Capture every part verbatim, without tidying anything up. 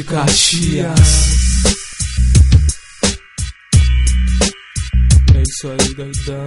de Caxias. É isso aí, doidão.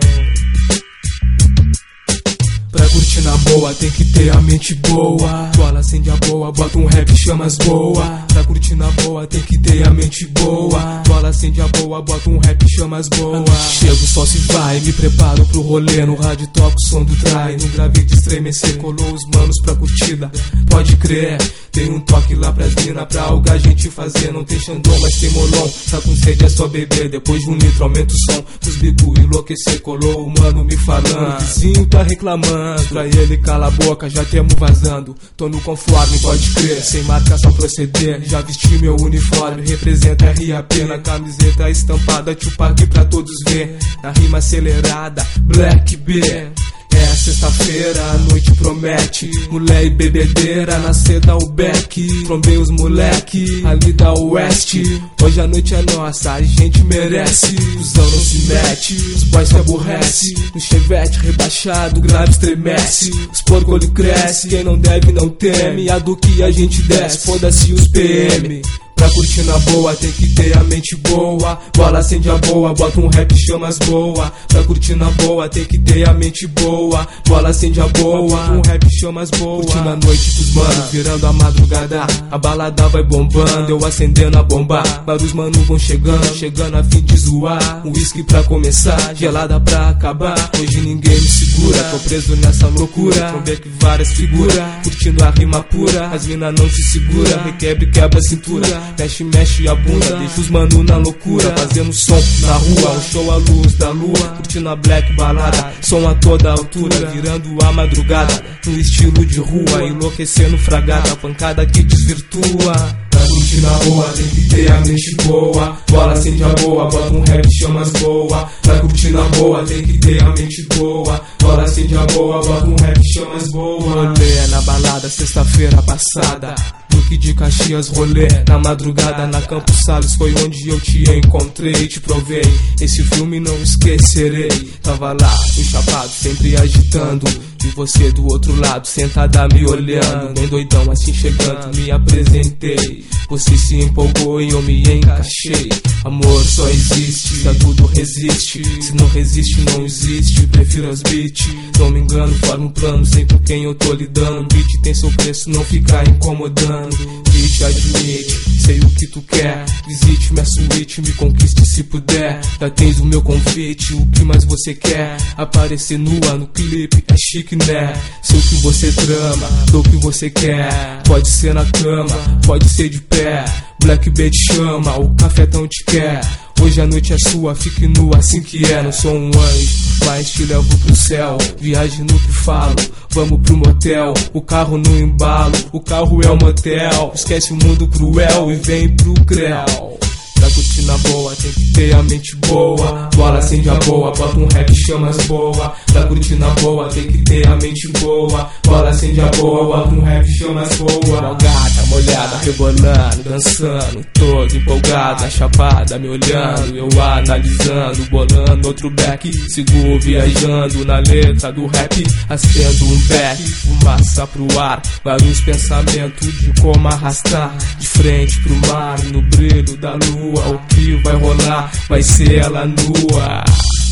Pra curtir na boa tem que ter a mente boa. Bola acende a boa, bota um rap, chama as boa. Pra curtir na boa tem que ter a mente boa. Bola acende a boa, bota um rap, chama as boa. Chego, só se vai, me preparo pro rolê. No rádio toco o som do trai. No grave de estremecer, colou os manos pra curtida. Pode crer, tem um toque lá pra mina. Pra algo a gente fazer, não tem xandão, mas tem molon. Tá com sede, é só beber, depois de um litro aumenta o som. Os bico enlouquecer, colou o mano me falando. O vizinho tá reclamando, pra ele cala a boca, já temo vazando. Tô no conforme, pode crer, sem marca só proceder. Já vesti meu uniforme, representa R A P. Na camiseta estampada, Tupac pra todos ver. Na rima acelerada, Black B. É sexta-feira, a noite promete. Mulher e bebedeira, na seda o beck. Trombei os moleque, ali da Oeste. Hoje a noite é nossa, a gente merece. Cusão não se mete, os boys se aborrece. No chevette rebaixado, grave estremece. Os porco olho cresce, quem não deve não teme. A do que a gente desce, foda-se os P M. Pra curtir na boa tem que ter a mente boa. Bola acende a boa, bota um rap, chama as boa. Pra curtir na boa tem que ter a mente boa. Bola acende a boa, um rap, chama as boa. Curtindo a noite dos manos, virando a madrugada. A balada vai bombando, eu acendendo a bomba. Vários manos vão chegando, chegando a fim de zoar. Um whisky pra começar, gelada pra acabar. Hoje ninguém me segura, tô preso nessa loucura. Trombei que várias figuras, curtindo a rima pura. As mina não se segura, requebre, quebra a cintura. Mexe, mexe a bunda, deixa os mano na loucura. Fazendo som na rua, um show à luz da lua. Curtindo a black balada, som a toda altura. Virando a madrugada, no estilo de rua. Enlouquecendo fragada, pancada que desvirtua. Pra curtir na boa tem que ter a mente boa. Bola acende a boa, bota um rap, chama as boa. Pra curtir na boa tem que ter a mente boa. Bola acende a boa, bota um rap, chama as boa. Rolê na balada, sexta-feira passada. Duque de Caxias, rolê na madrugada. Na Campos Salles foi onde eu te encontrei. Te provei, esse filme não esquecerei. Tava lá, enchapado, sempre agitando. E você do outro lado, sentada me olhando. Bem doidão assim chegando, me apresentei. Você se empolgou e eu me encaixei. Amor só existe, se a tudo resiste. Se não resiste, não existe, prefiro as beats. Não me engano, forma um plano, sei com quem eu tô lidando. Beat tem seu preço, não fica incomodando. Beat admite, sei o que tu quer. Visite minha suíte, me conquiste se puder. Já tens o meu convite, o que mais você quer? Aparecer nua no clipe, é chique né? Sei o que você trama, dou o que você quer. Pode ser na cama, pode ser de pé. Black B te chama, o cafetão te quer. Hoje a noite é sua, fique nua assim que é. Não sou um anjo, mas te levo pro céu. Viagem no que falo, vamos pro motel. O carro no embalo, o carro é o motel. Esquece o mundo cruel e vem pro creu. Pra curtir na boa tem que ter a mente boa. Bola acende a boa, bota um rap, chama as boa. Pra curtir na boa tem que ter a mente boa. Bola acende a boa, bota um rap, chama as boa. Gata, molhada, rebolando, dançando, todo empolgada, chapada, me olhando. Eu analisando, bolando outro back. Sigo viajando na letra do rap. Acendo um back, fumaça pro ar. Vários pensamentos de como arrastar. De frente pro mar, no brilho da lua. O que vai rolar vai ser ela nua.